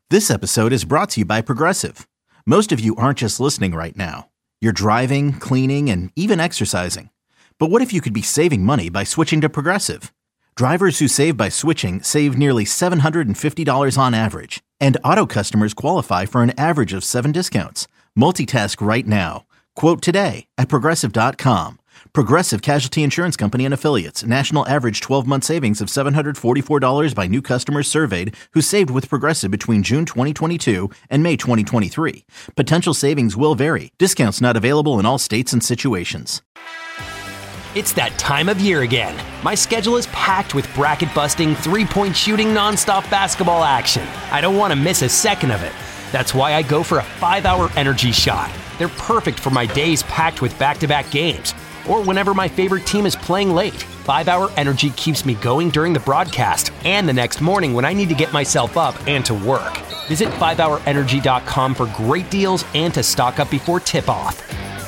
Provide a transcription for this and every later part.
This episode is brought to you by Progressive. Most of you aren't just listening right now. You're driving, cleaning, and even exercising. But what if you could be saving money by switching to Progressive? Drivers who save by switching save nearly $750 on average. And auto customers qualify for an average of 7 discounts. Multitask right now. Quote today at Progressive.com. Progressive Casualty Insurance Company and Affiliates. National average 12-month savings of $744 by new customers surveyed who saved with Progressive between June 2022 and May 2023. Potential savings will vary. Discounts not available in all states and situations. It's that time of year again. My schedule is packed with bracket-busting, three-point shooting, nonstop basketball action. I don't want to miss a second of it. That's why I go for a 5-hour energy shot. They're perfect for my days packed with back-to-back games, or whenever my favorite team is playing late. 5-hour energy keeps me going during the broadcast and the next morning when I need to get myself up and to work. Visit 5hourenergy.com for great deals and to stock up before tip-off.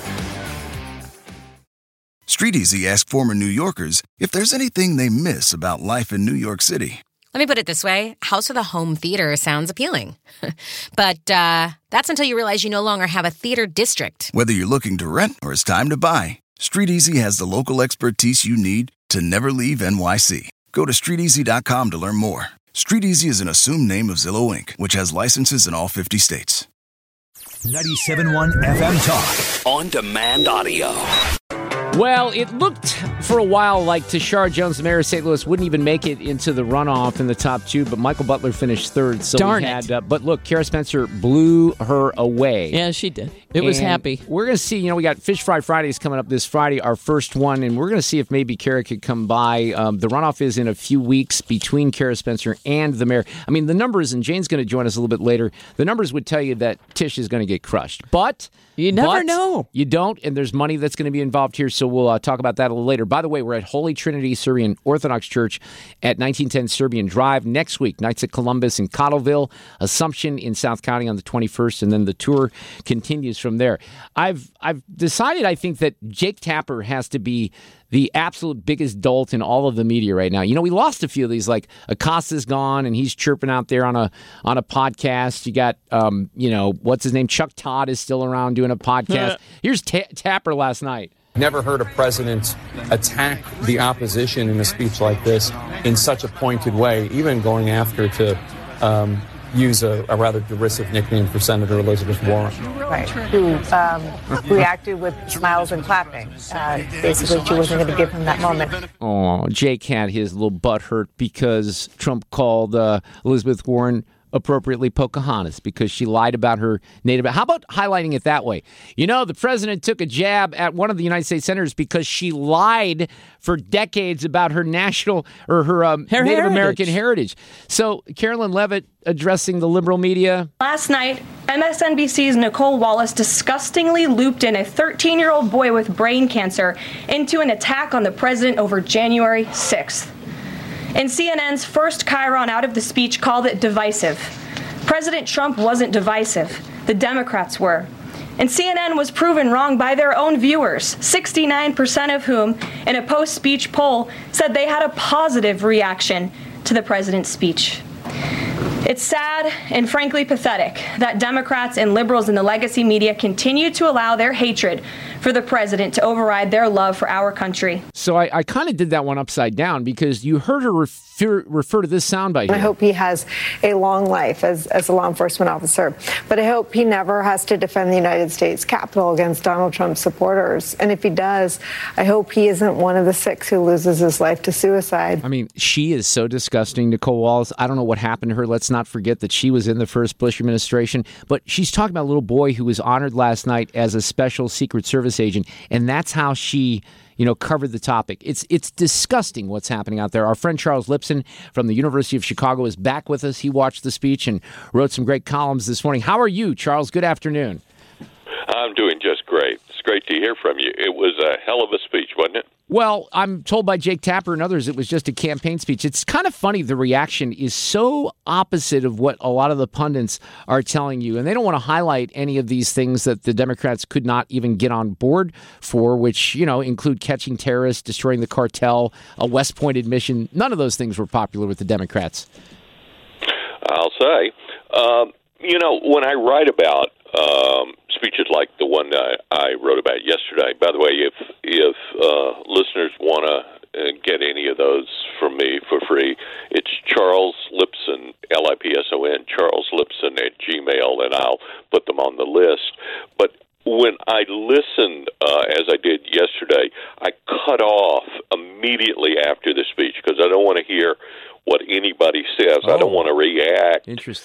StreetEasy asked former New Yorkers if there's anything they miss about life in New York City. Let me put it this way. House with a home theater sounds appealing. But that's until you realize you no longer have a theater district. Whether you're looking to rent or it's time to buy, StreetEasy has the local expertise you need to never leave NYC. Go to StreetEasy.com to learn more. StreetEasy is an assumed name of Zillow Inc., which has licenses in all 50 states. 97.1 FM Talk. On-demand audio. Well, it looked for a while like Tashara Jones, the mayor of St. Louis, wouldn't even make it into the runoff in the top two, but Michael Butler finished third. So Darn it. But look, Kara Spencer blew her away. Yeah, she did. It was happy. We're going to see, we got Fish Fry Fridays coming up this Friday, our first one, and we're going to see if maybe Kara could come by. The runoff is in a few weeks between Kara Spencer and the mayor. I mean, the numbers, and Jane's going to join us a little bit later, the numbers would tell you that Tish is going to get crushed. But you never know. You don't, and there's money that's going to be involved here, so we'll talk about that a little later. By the way, we're at Holy Trinity Serbian Orthodox Church at 1910 Serbian Drive next week. Knights of Columbus in Cottleville, Assumption in South County on the 21st, and then the tour continues from there. I've decided, I think, that Jake Tapper has to be the absolute biggest dolt in all of the media right now. We lost a few of these, like Acosta's gone and he's chirping out there on a podcast. You got, what's his name? Chuck Todd is still around doing a podcast. Here's Tapper last night. Never heard a president attack the opposition in a speech like this in such a pointed way, even going after to use a rather derisive nickname for Senator Elizabeth Warren. Right, who reacted with smiles and clapping. Basically, she wasn't going to give him that moment. Oh, Jake had his little butt hurt because Trump called Elizabeth Warren appropriately Pocahontas because she lied about her native. How about highlighting it that way? The president took a jab at one of the United States senators because she lied for decades about her national or her Native American heritage. So Carolyn Levitt addressing the liberal media. Last night, MSNBC's Nicole Wallace disgustingly looped in a 13-year-old boy with brain cancer into an attack on the president over January 6th. And CNN's first chyron out of the speech called it divisive. President Trump wasn't divisive. The Democrats were. And CNN was proven wrong by their own viewers, 69% of whom, in a post-speech poll, said they had a positive reaction to the president's speech. It's sad and frankly pathetic that Democrats and liberals in the legacy media continue to allow their hatred for the president to override their love for our country. So I kind of did that one upside down because you heard her refer to this soundbite here. I hope he has a long life as a law enforcement officer, but I hope he never has to defend the United States Capitol against Donald Trump's supporters. And if he does, I hope he isn't one of the 6 who loses his life to suicide. I mean, she is so disgusting, Nicole Wallace. I don't know what happened to her. Let's not forget that she was in the first Bush administration, but she's talking about a little boy who was honored last night as a special Secret Service agent, and that's how she covered the topic. It's disgusting what's happening out there. Our friend Charles Lipson from the University of Chicago is back with us. He watched the speech and wrote some great columns this morning. How are you, Charles? Good afternoon. I'm doing just great. It's great to hear from you. It was a hell of a speech, wasn't it? Well, I'm told by Jake Tapper and others it was just a campaign speech. It's kind of funny. The reaction is so opposite of what a lot of the pundits are telling you. And they don't want to highlight any of these things that the Democrats could not even get on board for, which, include catching terrorists, destroying the cartel, a West Point admission. None of those things were popular with the Democrats. I'll say. When I write about speeches like the one I wrote about yesterday, by the way, if listeners want to get any of those from me for free, it's Charles Lipson, Lipson, Charles Lipson at Gmail, and I'll put them on the list. But when I listened, as I did yesterday, I cut off immediately after the speech because I don't want to hear what anybody says. I don't want to react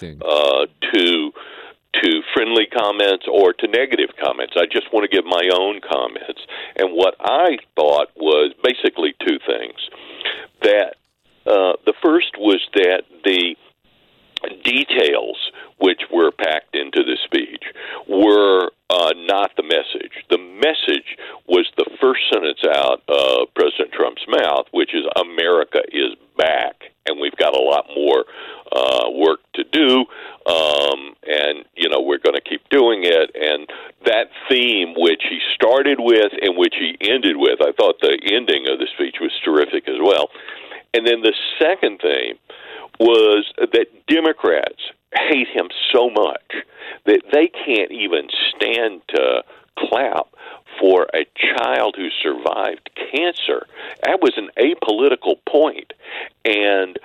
to friendly comments or to negative comments. I just want to give my own comments. And what I thought was basically two things. That the first was that the details which were packed into the speech were not the message. The message was the first sentence out of President Trump's mouth, which is America is back, and we've got a lot more work to do, and, we're going to keep doing it. And that theme, which he started with and which he ended with, I thought the ending of the speech was terrific as well. And then the second theme was that Democrats hate him so much that they can't even stand to clap for a child who survived cancer. That was an apolitical point. And,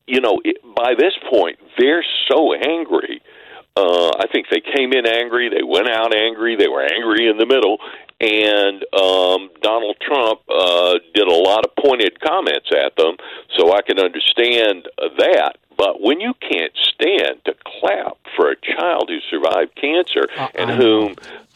by this point, they're so angry. I think they came in angry, they went out angry, they were angry in the middle, and Donald Trump did a lot of pointed comments at them, so I can understand that. But when you can't stand to clap for a child who survived cancer and whom...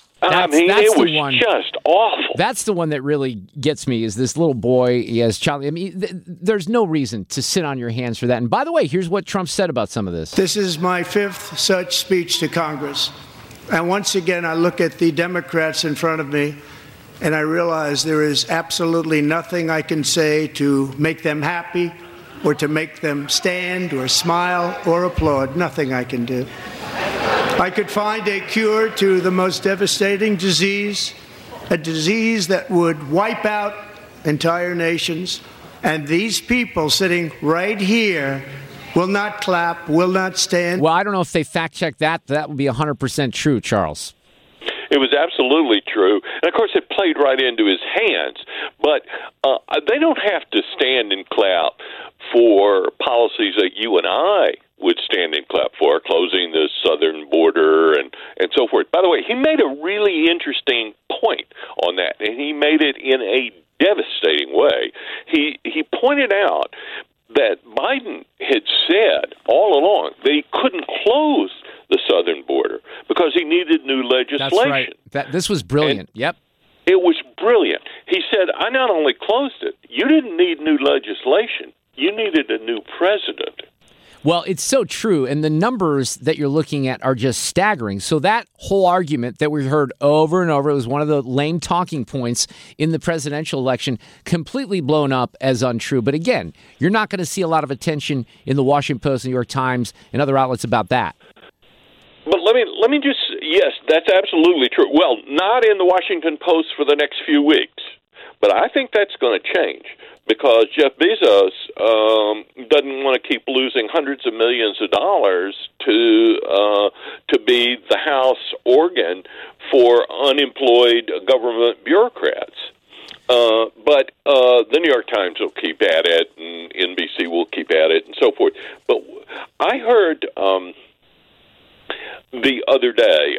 it was just awful. That's the one that really gets me, is this little boy, he has child. I mean, there's no reason to sit on your hands for that. And by the way, here's what Trump said about some of this. This is my fifth such speech to Congress. And once again, I look at the Democrats in front of me, and I realize there is absolutely nothing I can say to make them happy or to make them stand or smile or applaud. Nothing I can do. I could find a cure to the most devastating disease, a disease that would wipe out entire nations. And these people sitting right here will not clap, will not stand. Well, I don't know if they fact-checked that. That would be 100% true, Charles. It was absolutely true. And, of course, it played right into his hands. But they don't have to stand and clap for policies that you and I would stand and clap for, closing the southern border and so forth. By the way, he made a really interesting point on that, and he made it in a devastating way. He pointed out that Biden had said all along that he couldn't close the southern border because he needed new legislation. That's right. This was brilliant. Yep. It was brilliant. He said, I not only closed it, you didn't need new legislation. You needed a new president. Well, it's so true, and the numbers that you're looking at are just staggering. So that whole argument that we heard over and over, it was one of the lame talking points in the presidential election, completely blown up as untrue. But again, you're not going to see a lot of attention in the Washington Post, New York Times, and other outlets about that. But let me just, yes, that's absolutely true. Well, not in the Washington Post for the next few weeks, but I think that's going to change. Because Jeff Bezos doesn't want to keep losing hundreds of millions of dollars to be the House organ for unemployed government bureaucrats. But the New York Times will keep at it, and NBC will keep at it, and so forth. But I heard the other day,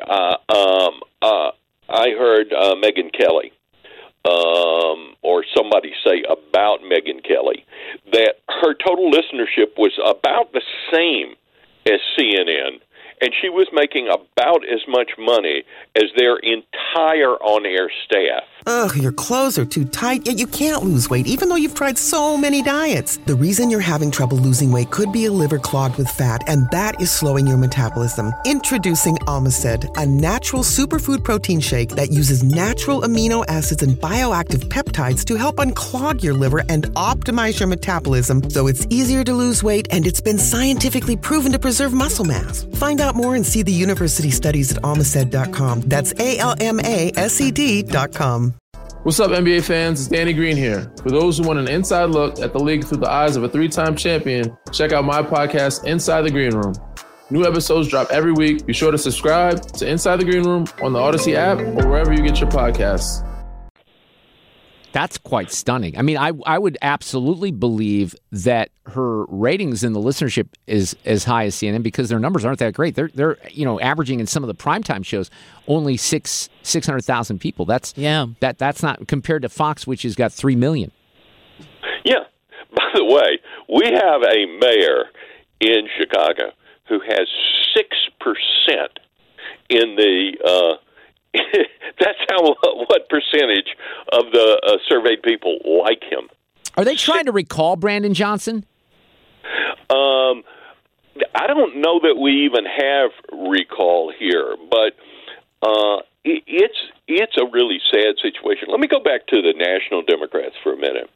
I heard Megyn Kelly. Or somebody say about Megyn Kelly, that her total listenership was about the same as CNN, and she was making about as much money as their entire on-air staff. Ugh, your clothes are too tight, yet you can't lose weight, even though you've tried so many diets. The reason you're having trouble losing weight could be a liver clogged with fat, and that is slowing your metabolism. Introducing Omicid, a natural superfood protein shake that uses natural amino acids and bioactive peptides to help unclog your liver and optimize your metabolism so it's easier to lose weight, and it's been scientifically proven to preserve muscle mass. Find out more and see the university studies at Omicid.com. That's ALMASED.com. What's up, NBA fans? It's Danny Green here. For those who want an inside look at the league through the eyes of a three-time champion, check out my podcast, Inside the Green Room. New episodes drop every week. Be sure to subscribe to Inside the Green Room on the Odyssey app or wherever you get your podcasts. That's quite stunning. I mean, I would absolutely believe that her ratings in the listenership is as high as CNN because their numbers aren't that great. They're averaging in some of the primetime shows only 600,000 people. That's not compared to Fox, which has got 3 million. Yeah. By the way, we have a mayor in Chicago who has 6% in the. That's what percentage of the surveyed people like him. Are they trying to recall Brandon Johnson? I don't know that we even have recall here, but it's a really sad situation. Let me go back to the National Democrats for a minute.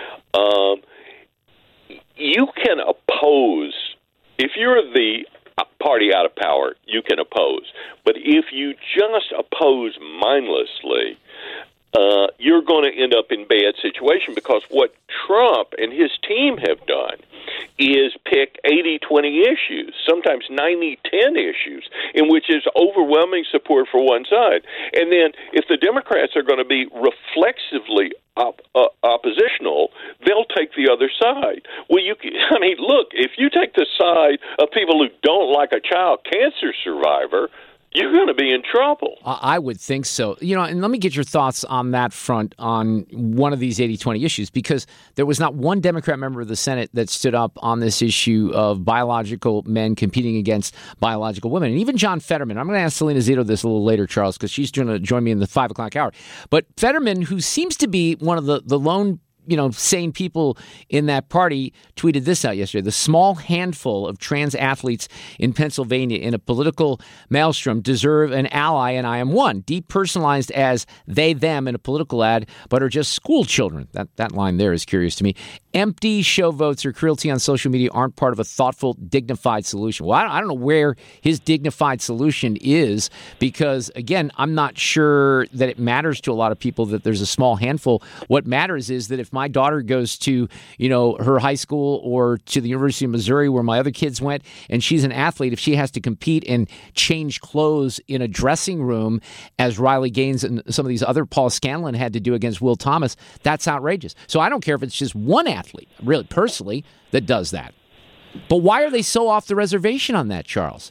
You can oppose, if you're the party out of power, you can oppose. But if you just oppose mindlessly, you're going to end up in bad situation because what Trump and his team have done is pick 80-20 issues, sometimes 90-10 issues, in which is overwhelming support for one side. And then if the Democrats are going to be reflexively oppositional, they'll take the other side. Well, look, if you take the side of people who don't like a child cancer survivor, you're going to be in trouble. I would think so. And let me get your thoughts on that front on one of these 80-20 issues, because there was not one Democrat member of the Senate that stood up on this issue of biological men competing against biological women. And even John Fetterman, I'm going to ask Selena Zito this a little later, Charles, because she's going to join me in the 5 o'clock hour. But Fetterman, who seems to be one of the lone sane people in that party, tweeted this out yesterday. The small handful of trans athletes in Pennsylvania in a political maelstrom deserve an ally, and I am one. Depersonalized as they, them in a political ad, but are just school children. That line there is curious to me. Empty show votes or cruelty on social media aren't part of a thoughtful, dignified solution. Well, I don't know where his dignified solution is because, again, I'm not sure that it matters to a lot of people that there's a small handful. What matters is that if my daughter goes to, her high school or to the University of Missouri where my other kids went, and she's an athlete, if she has to compete and change clothes in a dressing room as Riley Gaines and some of these other Paul Scanlon had to do against Will Thomas, that's outrageous. So I don't care if it's just one athlete, really, personally, that does that. But why are they so off the reservation on that, Charles?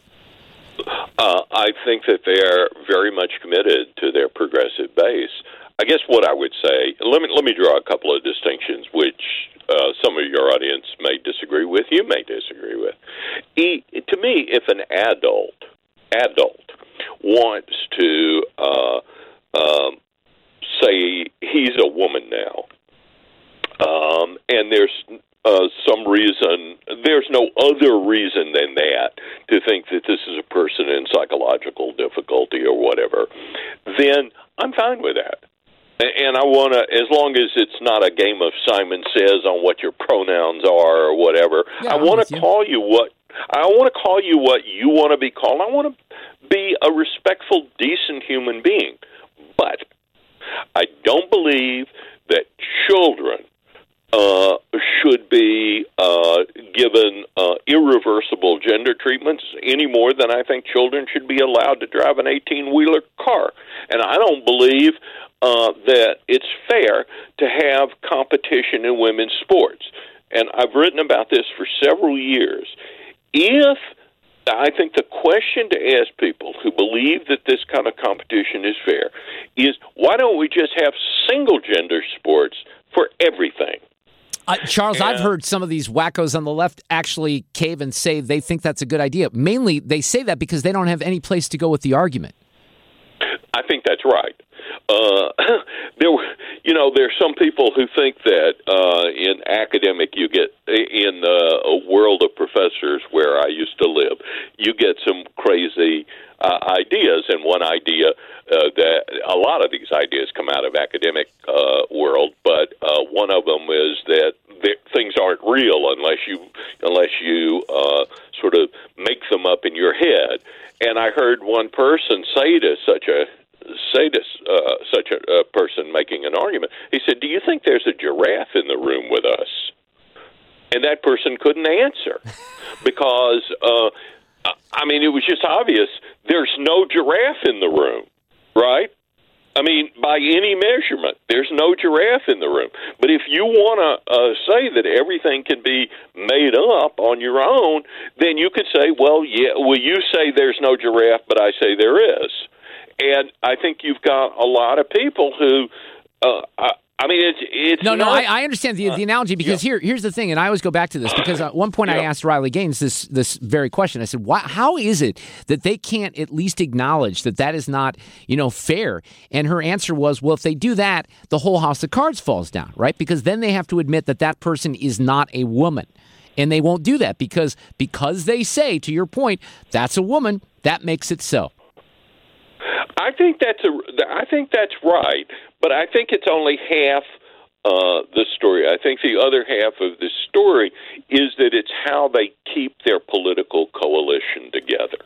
I think that they're very much committed to their progressive base. I guess what I would say, let me draw a couple of distinctions, which some of your audience may disagree with, you may disagree with. To me, if an adult wants to say he's a woman now, and there's some reason, there's no other reason than that to think that this is a person in psychological difficulty or whatever, then I'm fine with that. And I want to, as long as it's not a game of Simon Says on what your pronouns are or whatever, I want to call you what you want to be called. I want to be a respectful, decent human being. But I don't believe that children should be given irreversible gender treatments any more than I think children should be allowed to drive an 18-wheeler car. And I don't believe that it's fair to have competition in women's sports. And I've written about this for several years. I think the question to ask people who believe that this kind of competition is fair is, why don't we just have single-gender sports for everything? Charles, I've heard some of these wackos on the left actually cave and say they think that's a good idea. Mainly, they say that because they don't have any place to go with the argument. I think that's right. There's some people who think that in academic, you get in a world of professors where I used to live, you get some crazy ideas, and one idea that a lot of these ideas come out of academic world, but one of them is that things aren't real unless you sort of make them up in your head. And I heard one person say to such a person making an argument, he said, "Do you think there's a giraffe in the room with us?" And that person couldn't answer because I mean, it was just obvious there's no giraffe in the room, right? I mean, by any measurement, there's no giraffe in the room. But if you want to say that everything can be made up on your own, then you could say, well, you say there's no giraffe, but I say there is. And I think you've got a lot of people who, I mean, it's No, I understand the analogy, because here's the thing, and I always go back to this, because at one point I asked Riley Gaines this very question. I said, how is it that they can't at least acknowledge that is not, fair? And her answer was, well, if they do that, the whole house of cards falls down, right? Because then they have to admit that person is not a woman. And they won't do that because they say, to your point, that's a woman, that makes it so. I think that's right, but I think it's only half the story. I think the other half of the story is that it's how they keep their political coalition together.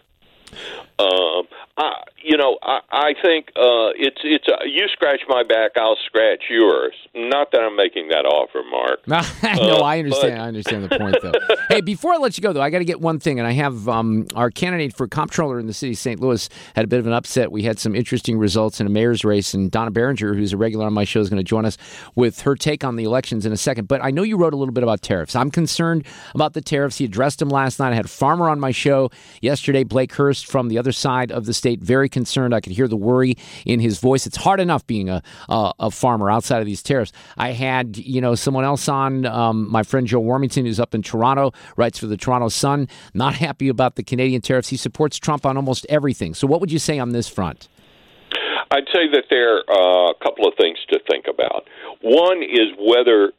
I think it's you scratch my back, I'll scratch yours. Not that I'm making that offer, Mark. No, I understand. I understand the point, though. Hey, before I let you go, though, I got to get one thing, and I have our candidate for comptroller in the city of St. Louis had a bit of an upset. We had some interesting results in a mayor's race, and Donna Berenger, who's a regular on my show, is going to join us with her take on the elections in a second. But I know you wrote a little bit about tariffs. I'm concerned about the tariffs. He addressed them last night. I had a farmer on my show yesterday, Blake Hurst, from the other side of the state, very concerned. I could hear the worry in his voice. It's hard enough being a farmer outside of these tariffs. I had someone else on, my friend Joe Warmington, who's up in Toronto, writes for the Toronto Sun, not happy about the Canadian tariffs. He supports Trump on almost everything. So what would you say on this front? I'd say that there are a couple of things to think about. One is whether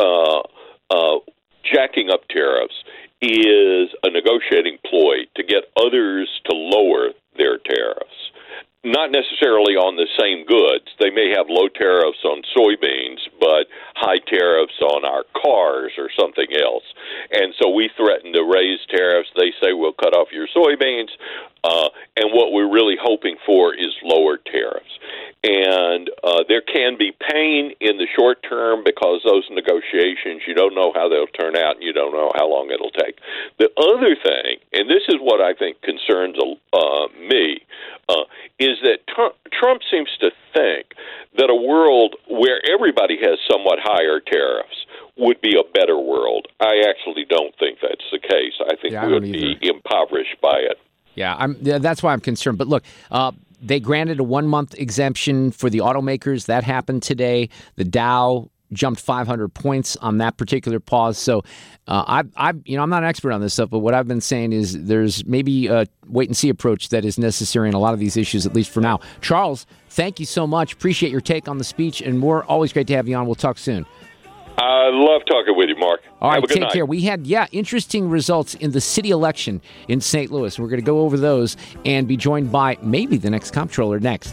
jacking up tariffs is a negotiating ploy to get others to lower their tariffs. Not necessarily on the same goods. They may have low tariffs on soybeans, but high tariffs on our cars or something else. And so we threaten to raise tariffs. They say we'll cut off your soybeans. And what we're really hoping for is lower tariffs. And there can be pain in the short term because those negotiations, you don't know how they'll turn out and you don't know how long it'll take. The other thing, and this is what I think concerns me, is that Trump seems to think that a world where everybody has somewhat higher tariffs would be a better world. I actually don't think that's the case. I think we would be impoverished by it. Yeah, that's why I'm concerned. But look, they granted a 1-month exemption for the automakers. That happened today. The Dow jumped 500 points on that particular pause. So I'm not an expert on this stuff, but what I've been saying is there's maybe a wait-and-see approach that is necessary in a lot of these issues, at least for now. Charles, thank you so much. Appreciate your take on the speech, and more. Always great to have you on. We'll talk soon. I love talking with you, Mark. All right, Have a good take night. care. We had, interesting results in the city election in St. Louis. We're going to go over those and be joined by maybe the next comptroller next.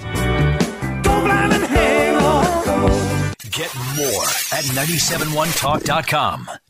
Get more at 971talk.com.